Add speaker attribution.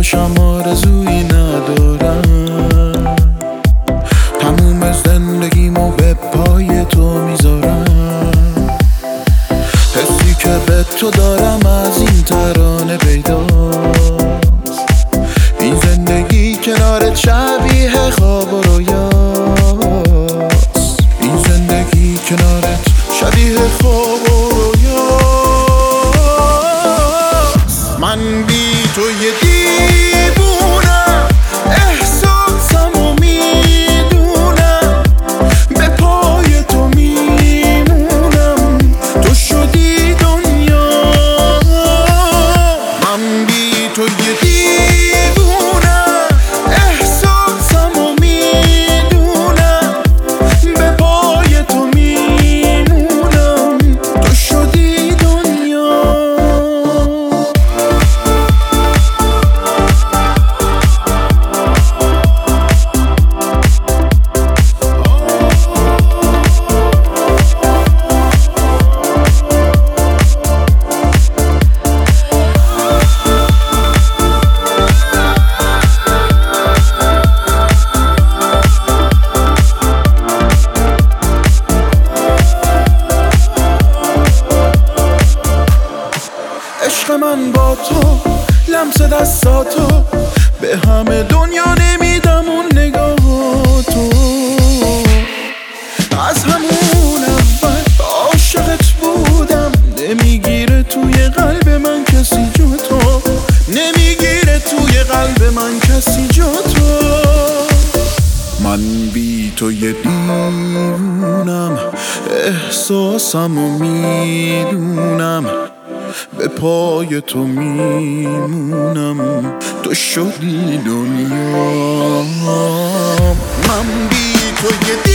Speaker 1: باشم آرزویی ندارم، تموم زندگیمو به پای تو میذارم. حسی که به تو دارم از این ترانه پیداست، این زندگی کنارت شبیه خواب و رویاست، این زندگی کنارت شبیه خواب و رویاست. من بی تو یه دیوونم، احساسمو میدونم، به پای تو میمونم، تو شدی دنیا. من بی تو یه دیوونم، احساسمو میدونم، به پای تو میمونم، تو شدی دنیا. عشق من با تو، لمس دستاتو، به همه دنیا نمیدم اون نگاهاتو. از همون اول عاشقت بودم، نمیگیره توی قلب من کسی جو تو، نمیگیره توی قلب من کسی جو تو. من بی تو یه دیوونم، احساسمو میدونم، به پای تو میمونم، تو شدی دنیا. من بی تو یه